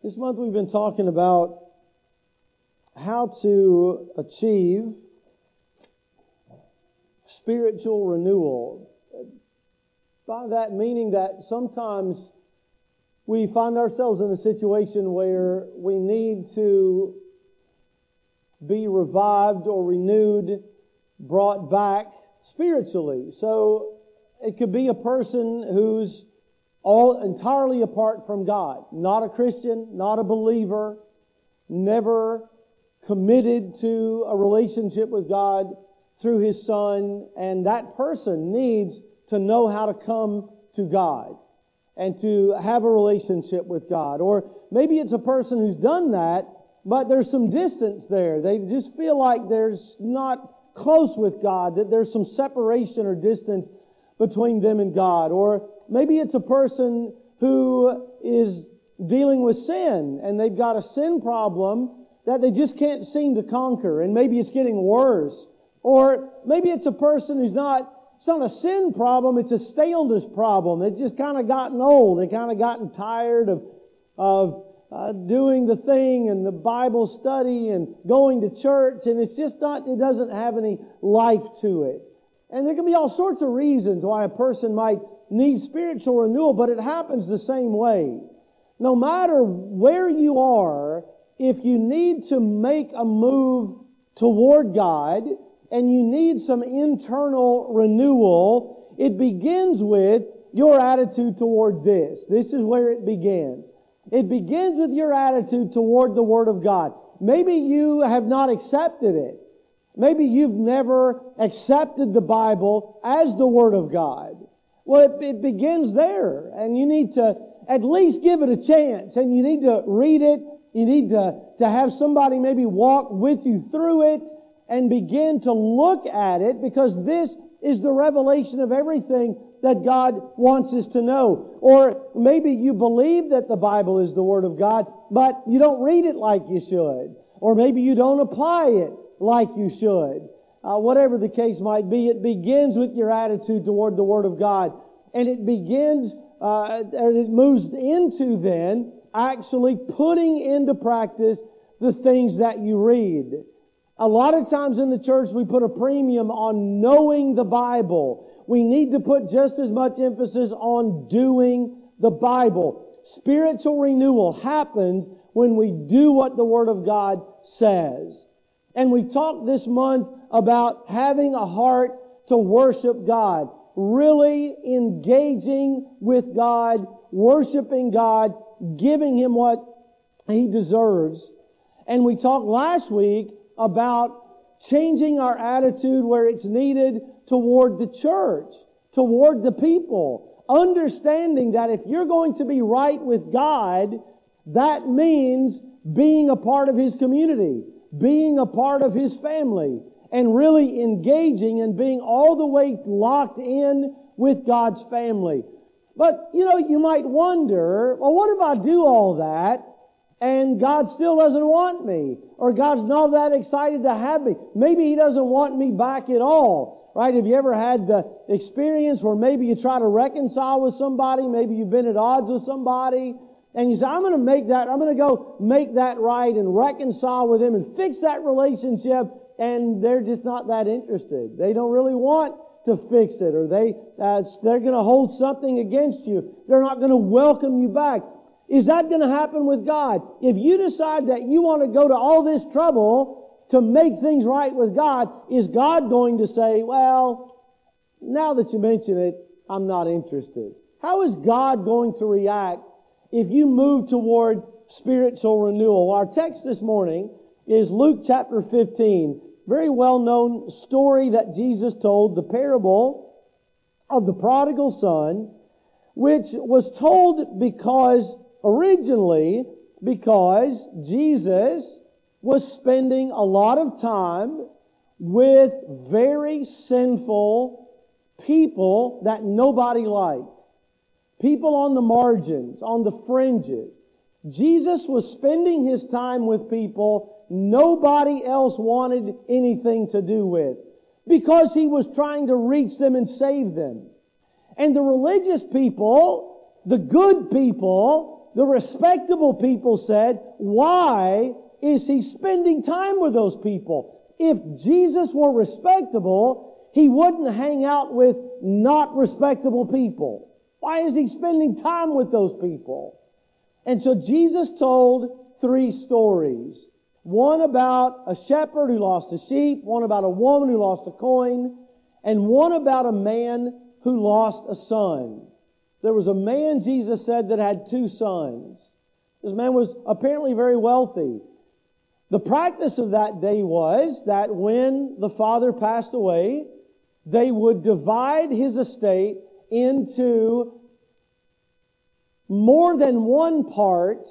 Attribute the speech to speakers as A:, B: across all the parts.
A: This month we've been talking about how to achieve spiritual renewal. By that meaning that sometimes we find ourselves in a situation where we need to be revived or renewed, brought back spiritually. So it could be a person who's all entirely apart from God, not a Christian, not a believer, never committed to a relationship with God through His Son, and that person needs to know how to come to God and to have a relationship with God. Or maybe it's a person who's done that, but there's some distance there. They just feel like there's not close with God, that there's some separation or distance between them and God. Or maybe it's a person who is dealing with sin and they've got a sin problem that they just can't seem to conquer, and maybe it's getting worse. Or maybe it's a person it's not a sin problem, it's a staleness problem. It's just kind of gotten old. They kind of gotten tired of doing the thing and the Bible study and going to church, and it doesn't have any life to it. And there can be all sorts of reasons why a person might need spiritual renewal, but it happens the same way. No matter where you are, if you need to make a move toward God and you need some internal renewal, it begins with your attitude toward this. This is where it begins. It begins with your attitude toward the Word of God. Maybe you have not accepted it. Maybe you've never accepted the Bible as the Word of God. Well, it begins there, and you need to at least give it a chance, and you need to read it. You need to have somebody maybe walk with you through it and begin to look at it, because this is the revelation of everything that God wants us to know. Or maybe you believe that the Bible is the Word of God, but you don't read it like you should. Or maybe you don't apply it like you should. Whatever the case might be, it begins with your attitude toward the Word of God. And it begins, it moves into then actually putting into practice the things that you read. A lot of times in the church we put a premium on knowing the Bible. We need to put just as much emphasis on doing the Bible. Spiritual renewal happens when we do what the Word of God says. And we talked this month about having a heart to worship God, really engaging with God, worshiping God, giving Him what He deserves. And we talked last week about changing our attitude where it's needed toward the church, toward the people, understanding that if you're going to be right with God, that means being a part of His community, being a part of His family, and really engaging and being all the way locked in with God's family. But, you might wonder, well, what if I do all that and God still doesn't want me? Or God's not that excited to have me? Maybe He doesn't want me back at all, right? Have you ever had the experience where maybe you try to reconcile with somebody, maybe you've been at odds with somebody, and you say, I'm going to go make that right and reconcile with them and fix that relationship, and they're just not that interested. They don't really want to fix it, or they're going to hold something against you. They're not going to welcome you back. Is that going to happen with God? If you decide that you want to go to all this trouble to make things right with God, is God going to say, well, now that you mention it, I'm not interested? How is God going to react if you move toward spiritual renewal? Our text this morning is Luke chapter 15. Very well-known story that Jesus told, the parable of the prodigal son, which was told originally because Jesus was spending a lot of time with very sinful people that nobody liked. People on the margins, on the fringes. Jesus was spending His time with people nobody else wanted anything to do with, because He was trying to reach them and save them. And the religious people, the good people, the respectable people said, why is he spending time with those people? If Jesus were respectable, he wouldn't hang out with not respectable people. Why is he spending time with those people? And so Jesus told 3 stories. One about a shepherd who lost a sheep, one about a woman who lost a coin, and one about a man who lost a son. There was a man, Jesus said, that had 2 sons. This man was apparently very wealthy. The practice of that day was that when the father passed away, they would divide his estate into more than one part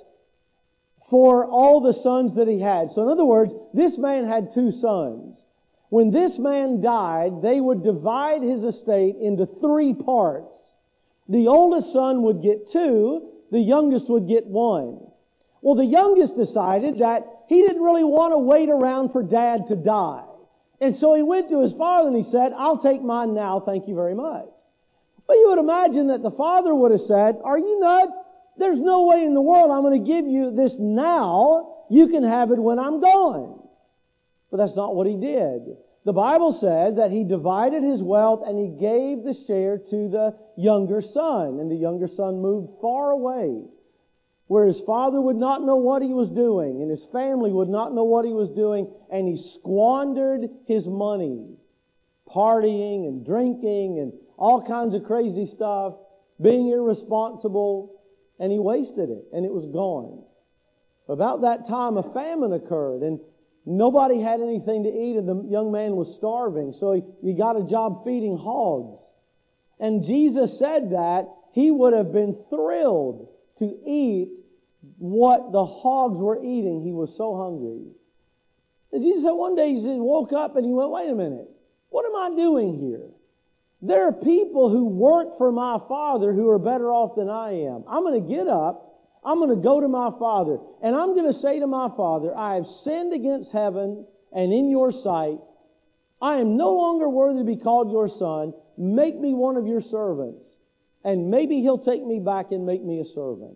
A: for all the sons that he had. So in other words, this man had 2 sons. When this man died, they would divide his estate into 3 parts. The oldest son would get 2, the youngest would get 1. Well, the youngest decided that he didn't really want to wait around for dad to die. And so he went to his father and he said, I'll take mine now, thank you very much. But you would imagine that the father would have said, are you nuts? There's no way in the world I'm going to give you this now. You can have it when I'm gone. But that's not what he did. The Bible says that he divided his wealth and he gave the share to the younger son. And the younger son moved far away, where his father would not know what he was doing and his family would not know what he was doing, and he squandered his money, partying and drinking and all kinds of crazy stuff, being irresponsible, and he wasted it, and it was gone. About that time, a famine occurred, and nobody had anything to eat, and the young man was starving, so he got a job feeding hogs. And Jesus said that he would have been thrilled to eat what the hogs were eating. He was so hungry. And Jesus said one day, he woke up and he went, wait a minute, what am I doing here? There are people who work for my Father who are better off than I am. I'm going to get up, I'm going to go to my Father, and I'm going to say to my Father, I have sinned against heaven and in your sight. I am no longer worthy to be called your son. Make me one of your servants. And maybe he'll take me back and make me a servant.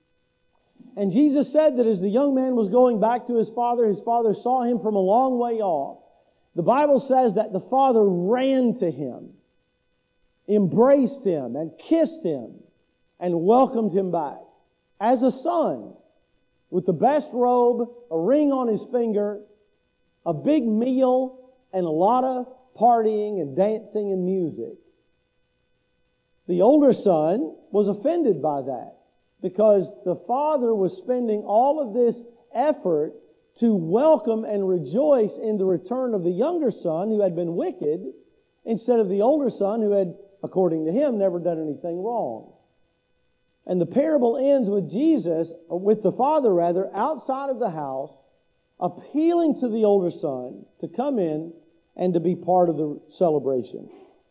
A: And Jesus said that as the young man was going back to his father saw him from a long way off. The Bible says that the father ran to him, embraced him, and kissed him, and welcomed him back as a son, with the best robe, a ring on his finger, a big meal, and a lot of partying and dancing and music. The older son was offended by that because the father was spending all of this effort to welcome and rejoice in the return of the younger son who had been wicked, instead of the older son who had, according to him, never done anything wrong. And the parable ends with Jesus, with the father rather, outside of the house, appealing to the older son to come in and to be part of the celebration.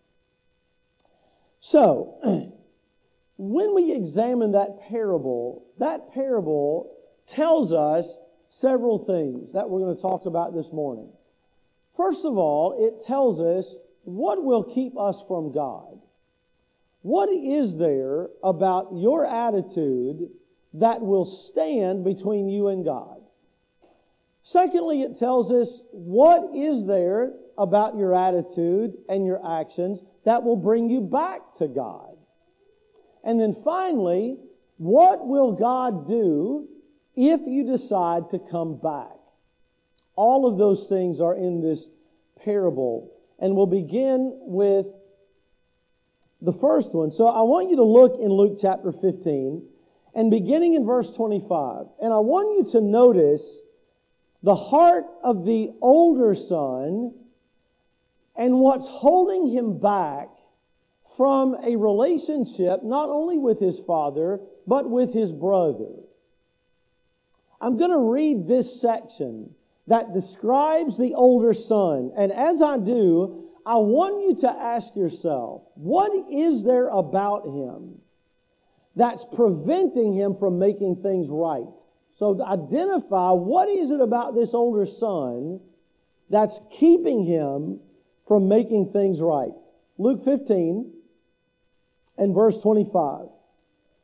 A: So, when we examine that parable tells us several things that we're going to talk about this morning. First of all, it tells us what will keep us from God. What is there about your attitude that will stand between you and God? Secondly, it tells us what is there about your attitude and your actions that will bring you back to God. And then finally, what will God do if you decide to come back? All of those things are in this parable. And we'll begin with the first one. So I want you to look in Luke chapter 15 and beginning in verse 25. And I want you to notice the heart of the older son and what's holding him back from a relationship not only with his father, but with his brother. I'm going to read this section that describes the older son. And as I do, I want you to ask yourself, what is there about him that's preventing him from making things right? So identify what is it about this older son that's keeping him from making things right. Luke 15 and verse 25.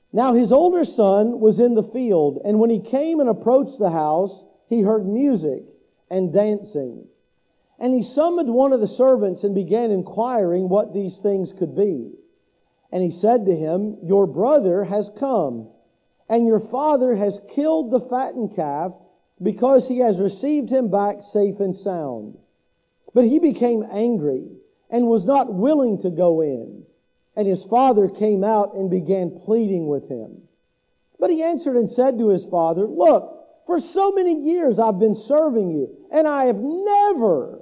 A: Now his older son was in the field, and when he came and approached the house, he heard music and dancing. And he summoned one of the servants and began inquiring what these things could be. And he said to him, Your brother has come, and your father has killed the fattened calf, because he has received him back safe and sound. But he became angry and was not willing to go in. And his father came out and began pleading with him. But he answered and said to his father, Look, for so many years I've been serving you, and I have never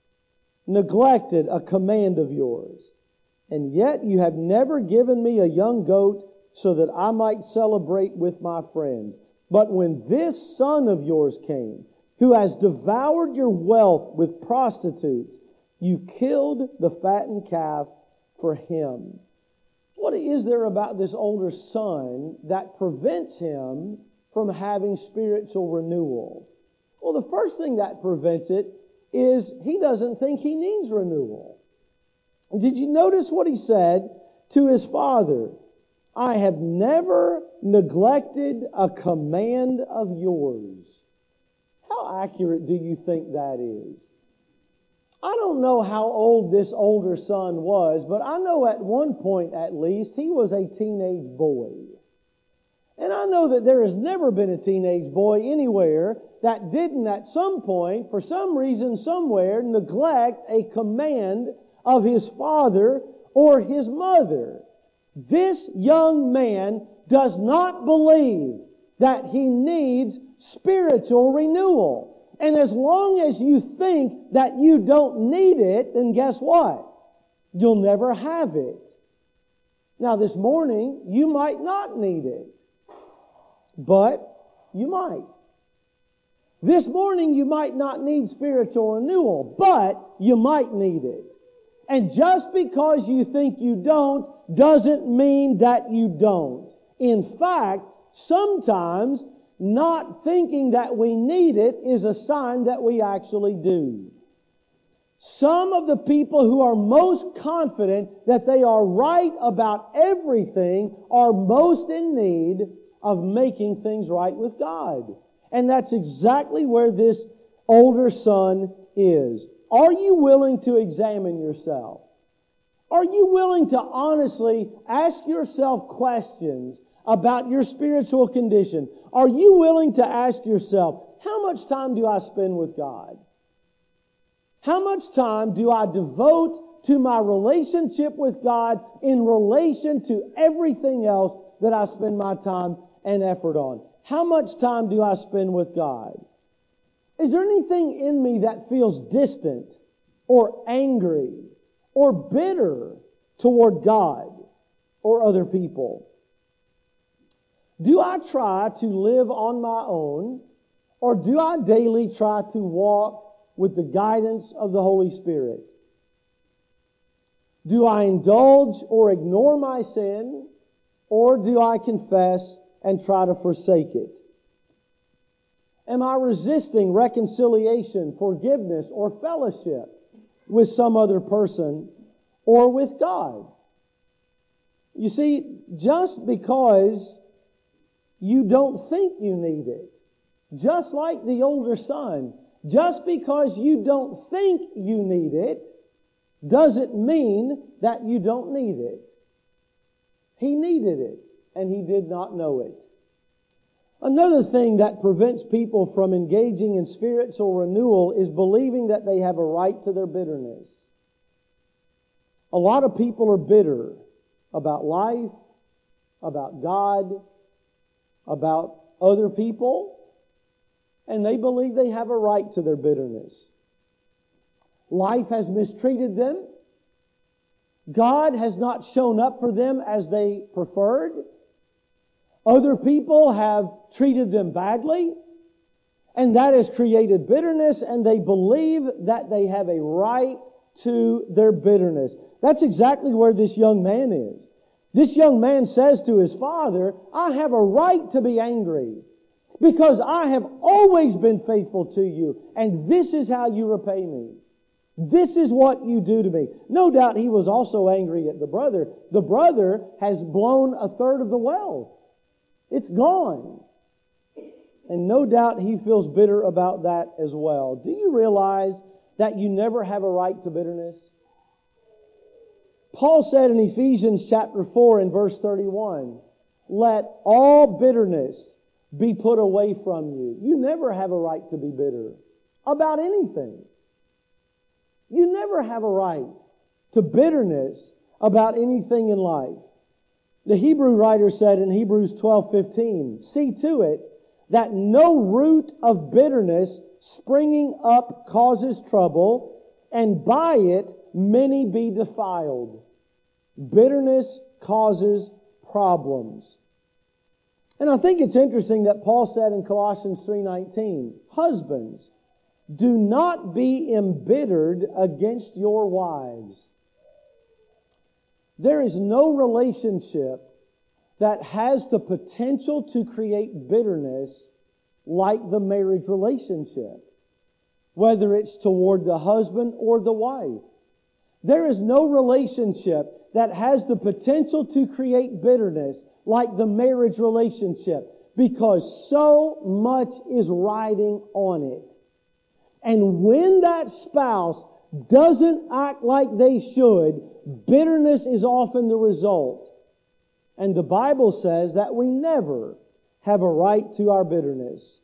A: neglected a command of yours. And yet you have never given me a young goat so that I might celebrate with my friends. But when this son of yours came, who has devoured your wealth with prostitutes, you killed the fattened calf for him. What is there about this older son that prevents him from having spiritual renewal? Well, the first thing that prevents it is he doesn't think he needs renewal. Did you notice what he said to his father? I have never neglected a command of yours. How accurate do you think that is? I don't know how old this older son was, but I know at one point at least he was a teenage boy. And I know that there has never been a teenage boy anywhere that didn't at some point, for some reason, somewhere, neglect a command of his father or his mother. This young man does not believe that he needs spiritual renewal. And as long as you think that you don't need it, then guess what? You'll never have it. Now this morning, you might not need it, but you might. This morning, you might not need spiritual renewal, but you might need it. And just because you think you don't, doesn't mean that you don't. In fact, sometimes not thinking that we need it is a sign that we actually do. Some of the people who are most confident that they are right about everything are most in need of making things right with God. And that's exactly where this older son is. Are you willing to examine yourself? Are you willing to honestly ask yourself questions about your spiritual condition? Are you willing to ask yourself, how much time do I spend with God? How much time do I devote to my relationship with God in relation to everything else that I spend my time and effort on? How much time do I spend with God? Is there anything in me that feels distant or angry or bitter toward God or other people? Do I try to live on my own, or do I daily try to walk with the guidance of the Holy Spirit? Do I indulge or ignore my sin, or do I confess and try to forsake it? Am I resisting reconciliation, forgiveness, or fellowship with some other person or with God? You see, just because you don't think you need it, just like the older son, just because you don't think you need it, doesn't mean that you don't need it. He needed it, and he did not know it. Another thing that prevents people from engaging in spiritual renewal is believing that they have a right to their bitterness. A lot of people are bitter about life, about God, about other people, and they believe they have a right to their bitterness. Life has mistreated them. God has not shown up for them as they preferred. Other people have treated them badly, and that has created bitterness, and they believe that they have a right to their bitterness. That's exactly where this young man is. This young man says to his father, I have a right to be angry because I have always been faithful to you, and this is how you repay me. This is what you do to me. No doubt he was also angry at the brother. The brother has blown a third of the wealth. It's gone. And no doubt he feels bitter about that as well. Do you realize that you never have a right to bitterness? Paul said in Ephesians chapter 4 and verse 31, let all bitterness be put away from you. You never have a right to be bitter about anything. You never have a right to bitterness about anything in life. The Hebrew writer said in Hebrews 12:15, see to it that no root of bitterness springing up causes trouble, and by it many be defiled. Bitterness causes problems. And I think it's interesting that Paul said in Colossians 3:19, husbands, do not be embittered against your wives. There is no relationship that has the potential to create bitterness like the marriage relationship, whether it's toward the husband or the wife. There is no relationship that has the potential to create bitterness like the marriage relationship, because so much is riding on it. And when that spouse doesn't act like they should, bitterness is often the result. And the Bible says that we never have a right to our bitterness.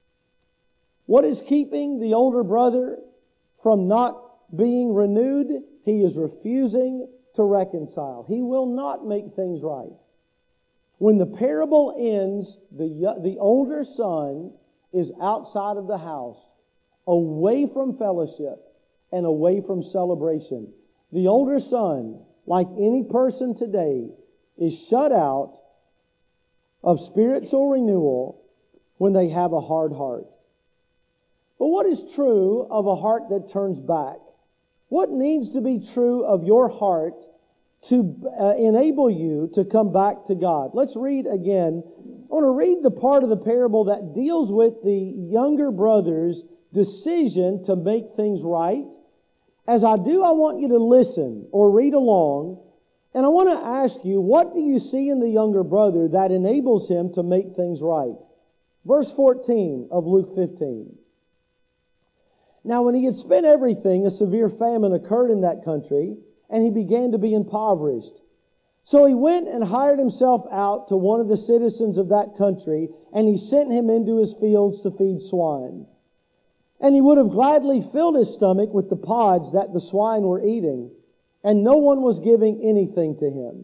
A: What is keeping the older brother from not being renewed? He is refusing to reconcile. He will not make things right. When the parable ends, the older son is outside of the house, away from fellowship and away from celebration. The older son, like any person today, is shut out of spiritual renewal when they have a hard heart. But what is true of a heart that turns back? What needs to be true of your heart to enable you to come back to God? Let's read again. I want to read the part of the parable that deals with the younger brother's decision to make things right. As I do, I want you to listen or read along. And I want to ask you, what do you see in the younger brother that enables him to make things right? Verse 14 of Luke 15. Now when he had spent everything, a severe famine occurred in that country, and he began to be impoverished. So he went and hired himself out to one of the citizens of that country, and he sent him into his fields to feed swine. And he would have gladly filled his stomach with the pods that the swine were eating, and no one was giving anything to him.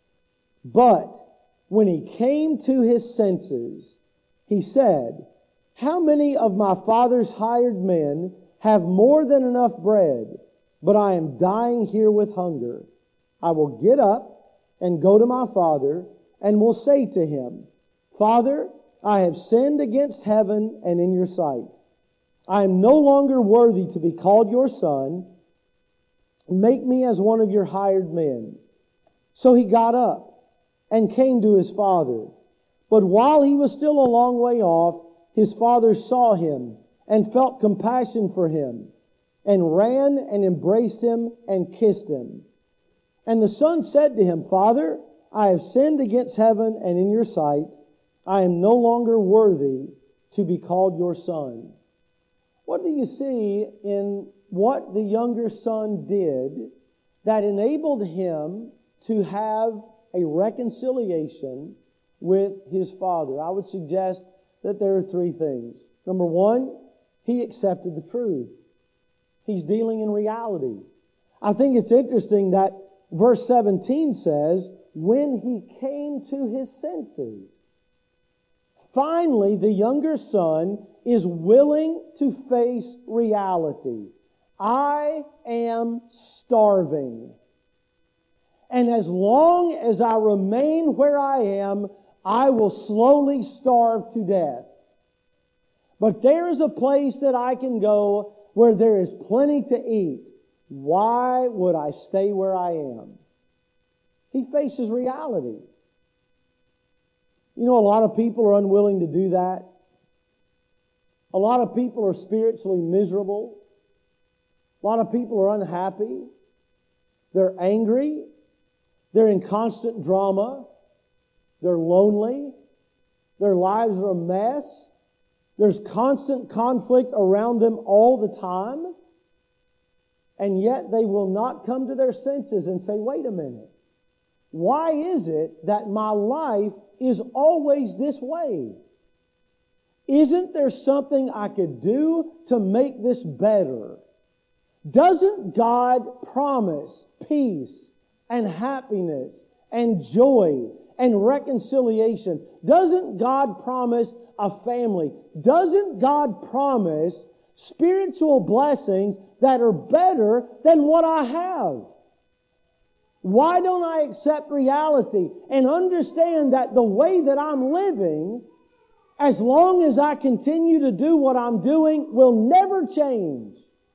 A: But when he came to his senses, he said, how many of my father's hired men have more than enough bread, but I am dying here with hunger? I will get up and go to my father, and will say to him, Father, I have sinned against heaven and in your sight. I am no longer worthy to be called your son. Make me as one of your hired men. So he got up and came to his father. But while he was still a long way off, his father saw him and felt compassion for him, and ran and embraced him and kissed him. And the son said to him, Father, I have sinned against heaven and in your sight. I am no longer worthy to be called your son. What do you see in what the younger son did that enabled him to have a reconciliation with his father? I would suggest that there are three things. Number one, he accepted the truth. He's dealing in reality. I think it's interesting that verse 17 says, when he came to his senses. Finally, the younger son is willing to face reality. I am starving. And as long as I remain where I am, I will slowly starve to death. But there is a place that I can go where there is plenty to eat. Why would I stay where I am? He faces reality. You know, a lot of people are unwilling to do that. A lot of people are spiritually miserable. A lot of people are unhappy. They're angry. They're in constant drama. They're lonely. Their lives are a mess. There's constant conflict around them all the time. And yet they will not come to their senses and say, wait a minute. Why is it that my life is always this way? Isn't there something I could do to make this better? Doesn't God promise peace and happiness and joy and reconciliation? Doesn't God promise a family? Doesn't God promise spiritual blessings that are better than what I have? Why don't I accept reality and understand that the way that I'm living, as long as I continue to do what I'm doing, will never change?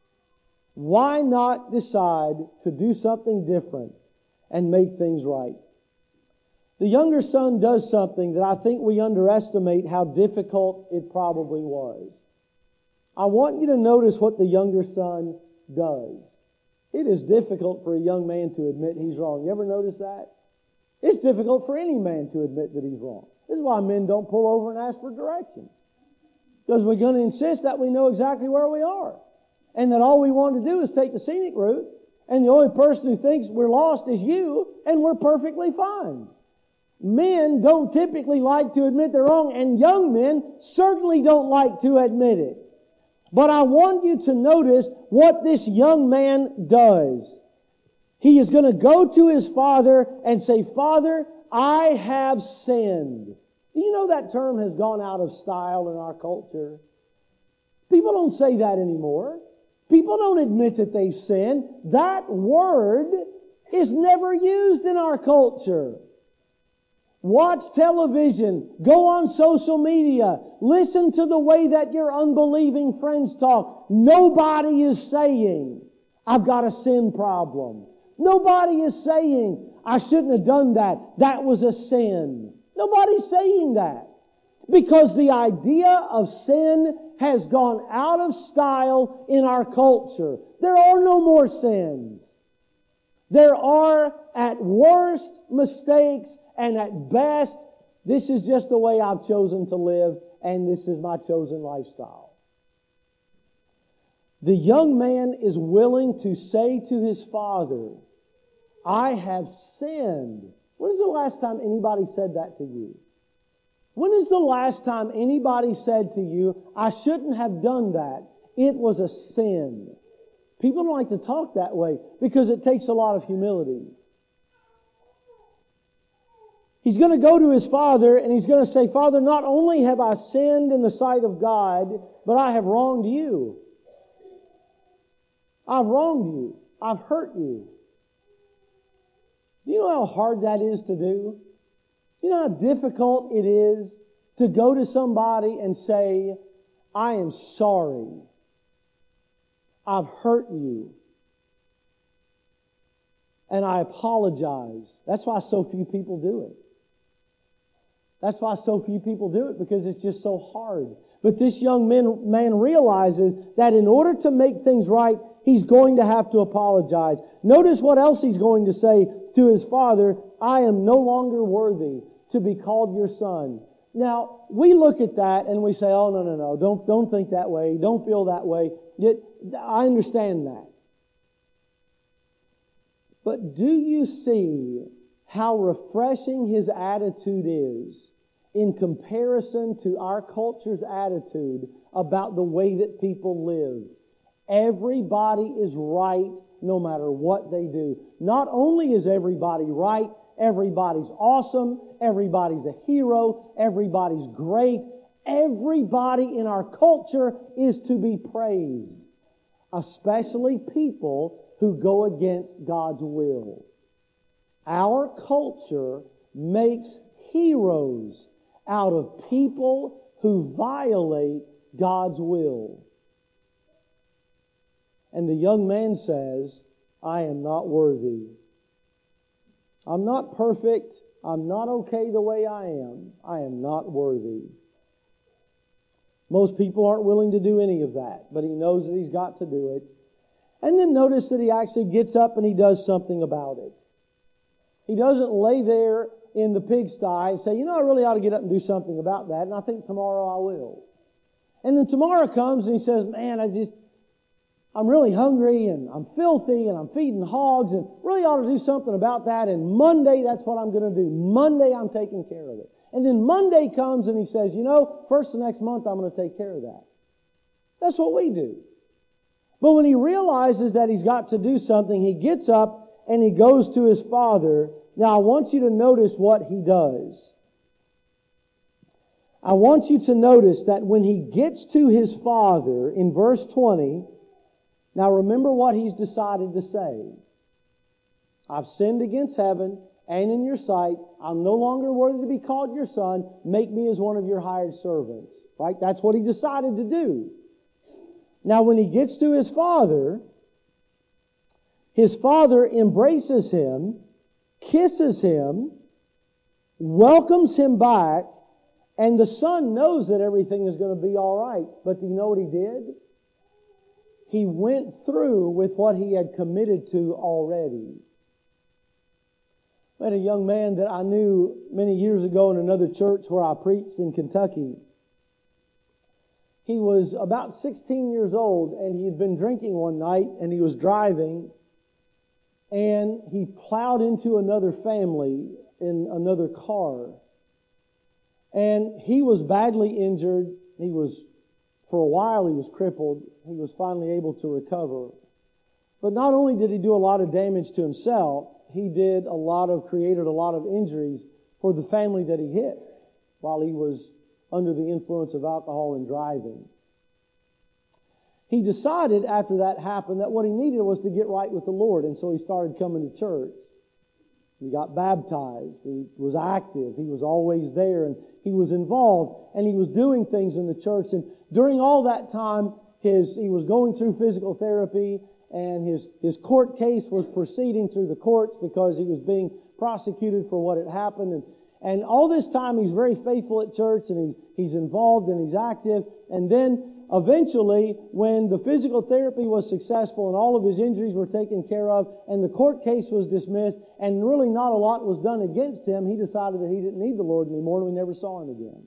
A: Why not decide to do something different and make things right? The younger son does something that I think we underestimate how difficult it probably was. I want you to notice what the younger son does. It is difficult for a young man to admit he's wrong. You ever notice that? It's difficult for any man to admit that he's wrong. This is why men don't pull over and ask for direction. Because we're going to insist that we know exactly where we are. And that all we want to do is take the scenic route. And the only person who thinks we're lost is you. And we're perfectly fine. Men don't typically like to admit they're wrong. And young men certainly don't like to admit it. But I want you to notice what this young man does. He is going to go to his father and say, Father, I have sinned. Do you know that term has gone out of style in our culture? People don't say that anymore. People don't admit that they've sinned. That word is never used in our culture. Watch television, go on social media, listen to the way that your unbelieving friends talk. Nobody is saying, I've got a sin problem. Nobody is saying, I shouldn't have done that. That was a sin. Nobody's saying that. Because the idea of sin has gone out of style in our culture. There are no more sins. There are, at worst, mistakes, and at best, this is just the way I've chosen to live, and this is my chosen lifestyle. The young man is willing to say to his father, I have sinned. When is the last time anybody said that to you? When is the last time anybody said to you, I shouldn't have done that? It was a sin. People don't like to talk that way because it takes a lot of humility. He's going to go to his father and he's going to say, Father, not only have I sinned in the sight of God, but I have wronged you. I've wronged you. I've hurt you. Do you know how hard that is to do? You know how difficult it is to go to somebody and say, I am sorry. I've hurt you. And I apologize. That's why so few people do it. That's why so few people do it, because it's just so hard. But this young man realizes that in order to make things right, he's going to have to apologize. Notice what else he's going to say to his father. I am no longer worthy to be called your son. Now, we look at that and we say, oh, no. Don't think that way. Don't feel that way. Yet, I understand that. But do you see how refreshing his attitude is in comparison to our culture's attitude about the way that people live? Everybody is right no matter what they do. Not only is everybody right, everybody's awesome, everybody's a hero, everybody's great. Everybody in our culture is to be praised, especially people who go against God's will. Our culture makes heroes out of people who violate God's will. And the young man says, I am not worthy. I'm not perfect. I'm not okay the way I am. I am not worthy. Most people aren't willing to do any of that, but he knows that he's got to do it. And then notice that he actually gets up and he does something about it. He doesn't lay there in the pigsty and say, I really ought to get up and do something about that, and I think tomorrow I will. And then tomorrow comes and he says, man, I'm really hungry and I'm filthy and I'm feeding hogs and really ought to do something about that. And Monday, that's what I'm going to do. Monday, I'm taking care of it. And then Monday comes and he says, first of next month, I'm going to take care of that. That's what we do. But when he realizes that he's got to do something, he gets up and he goes to his father. Now, I want you to notice what he does. I want you to notice that when he gets to his father in verse 20, now remember what he's decided to say. I've sinned against heaven and in your sight. I'm no longer worthy to be called your son. Make me as one of your hired servants. Right? That's what he decided to do. Now when he gets to his father embraces him, kisses him, welcomes him back, and the son knows that everything is going to be all right. But do you know what he did? He went through with what he had committed to already. I had a young man that I knew many years ago in another church where I preached in Kentucky. He was about 16 years old, and he had been drinking one night, and he was driving, and he plowed into another family in another car. And he was badly injured. For a while, he was crippled. He was finally able to recover. But not only did he do a lot of damage to himself, he created a lot of injuries for the family that he hit while he was under the influence of alcohol and driving. He decided after that happened that what he needed was to get right with the Lord, and so he started coming to church. He got baptized. He was active. He was always there, and he was involved, and he was doing things in the church. And during all that time, he was going through physical therapy, and his court case was proceeding through the courts because he was being prosecuted for what had happened. And all this time, he's very faithful at church, and he's involved and he's active. And then eventually, when the physical therapy was successful and all of his injuries were taken care of and the court case was dismissed and really not a lot was done against him, he decided that he didn't need the Lord anymore, and we never saw him again.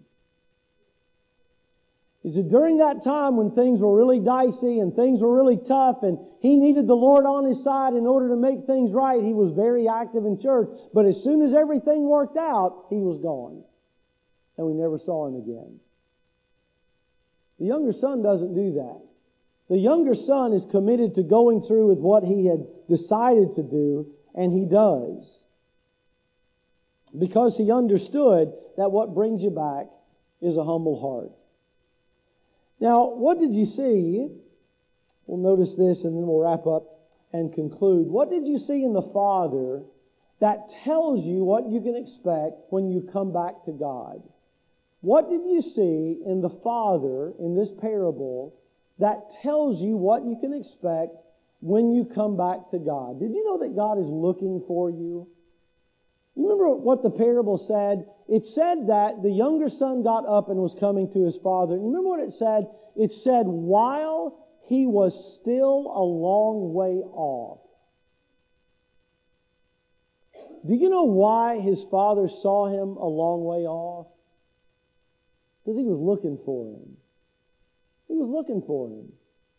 A: He said during that time when things were really dicey and things were really tough and he needed the Lord on his side in order to make things right, he was very active in church. But as soon as everything worked out, he was gone. And we never saw him again. The younger son doesn't do that. The younger son is committed to going through with what he had decided to do, and he does. Because he understood that what brings you back is a humble heart. Now, what did you see? We'll notice this and then we'll wrap up and conclude. What did you see in the Father that tells you what you can expect when you come back to God? What did you see in the Father in this parable that tells you what you can expect when you come back to God? Did you know that God is looking for you? Remember what the parable said? It said that the younger son got up and was coming to his father. And remember what it said? It said, while he was still a long way off. Do you know why his father saw him a long way off? Because he was looking for him. He was looking for him.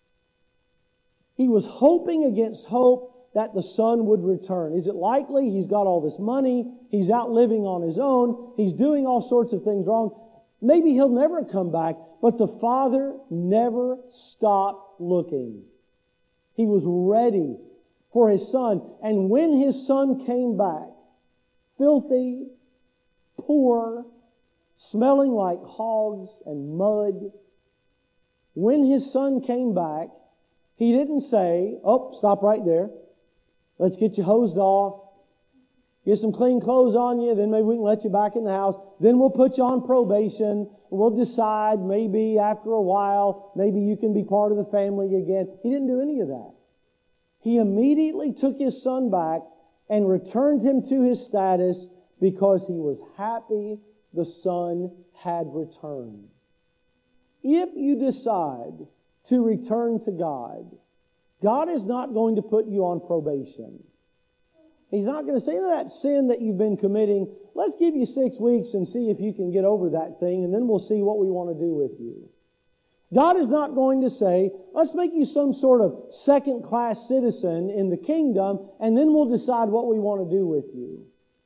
A: He was hoping against hope that the son would return. Is it likely? He's got all this money. He's out living on his own. He's doing all sorts of things wrong. Maybe he'll never come back. But the father never stopped looking. He was ready for his son. And when his son came back, filthy, poor, smelling like hogs and mud, when his son came back, he didn't say, oh, stop right there. Let's get you hosed off. Get some clean clothes on you. Then maybe we can let you back in the house. Then we'll put you on probation. We'll decide maybe after a while, maybe you can be part of the family again. He didn't do any of that. He immediately took his son back and returned him to his status because he was happy the son had returned. If you decide to return to God, God is not going to put you on probation. He's not going to say to that sin that you've been committing, let's give you 6 weeks and see if you can get over that thing, and then we'll see what we want to do with you. God is not going to say, let's make you some sort of second-class citizen in the kingdom, and then we'll decide what we want to do with you.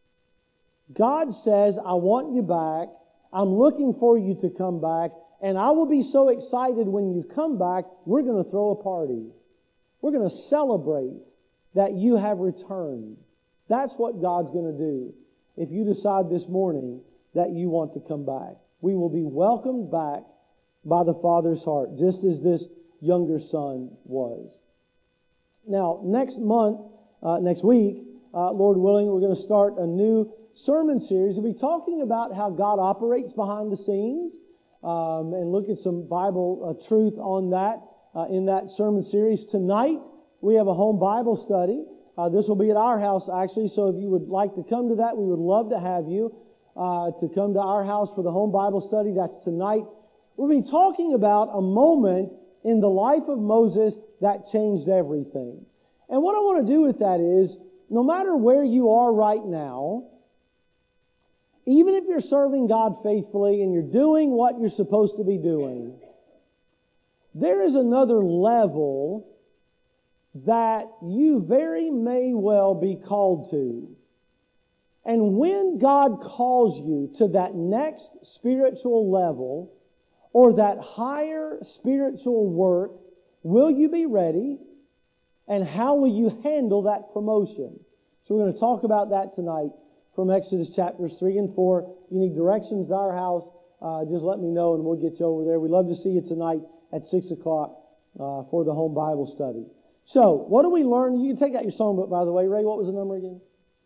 A: God says, I want you back. I'm looking for you to come back, and I will be so excited when you come back, we're going to throw a party. We're going to celebrate that you have returned. That's what God's going to do if you decide this morning that you want to come back. We will be welcomed back by the Father's heart, just as this younger son was. Now, next week, Lord willing, we're going to start a new sermon series. We'll be talking about how God operates behind the scenes and look at some Bible truth on that in that sermon series. Tonight, we have a home Bible study. This will be at our house, actually, so if you would like to come to that, we would love to have you to come to our house for the home Bible study. That's tonight. We'll be talking about a moment in the life of Moses that changed everything. And what I want to do with that is, no matter where you are right now, even if you're serving God faithfully and you're doing what you're supposed to be doing, there is another level that you very may well be called to. And when God calls you to that next spiritual level or that higher spiritual work, will you be ready? And how will you handle that promotion? So we're going to talk about that tonight from Exodus chapters 3 and 4. If you need directions to our house, just let me know and we'll get you over there. We'd love to see you tonight at 6 o'clock for the home Bible study. So, what do we learn? You can take out your songbook, by the way. Ray, what was the number again?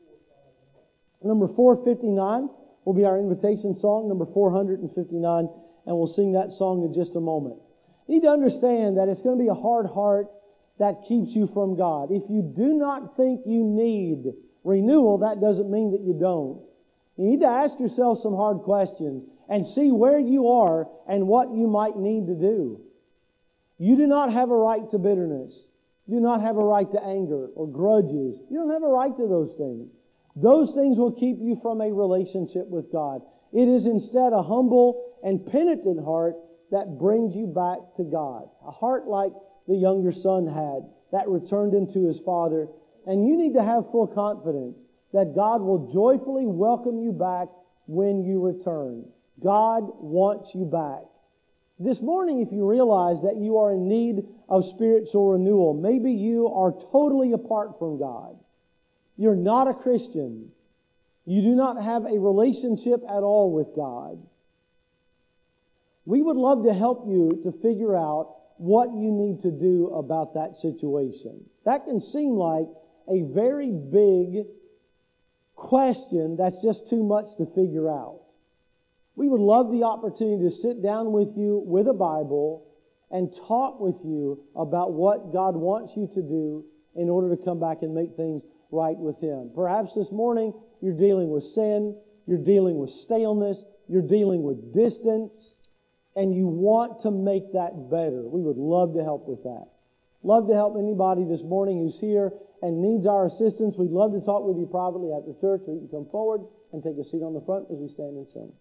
A: Number 459 will be our invitation song, number 459, and we'll sing that song in just a moment. You need to understand that it's going to be a hard heart that keeps you from God. If you do not think you need renewal, that doesn't mean that you don't. You need to ask yourself some hard questions and see where you are and what you might need to do. You do not have a right to bitterness. You do not have a right to anger or grudges. You don't have a right to those things. Those things will keep you from a relationship with God. It is instead a humble and penitent heart that brings you back to God. A heart like the younger son had that returned him to his father. And you need to have full confidence that God will joyfully welcome you back when you return. God wants you back. This morning, if you realize that you are in need of spiritual renewal, maybe you are totally apart from God. You're not a Christian. You do not have a relationship at all with God. We would love to help you to figure out what you need to do about that situation. That can seem like a very big question that's just too much to figure out. We would love the opportunity to sit down with you with a Bible and talk with you about what God wants you to do in order to come back and make things right with Him. Perhaps this morning you're dealing with sin, you're dealing with staleness, you're dealing with distance, and you want to make that better. We would love to help with that. Love to help anybody this morning who's here and needs our assistance. We'd love to talk with you privately after church, or you can come forward and take a seat on the front as we stand and sing.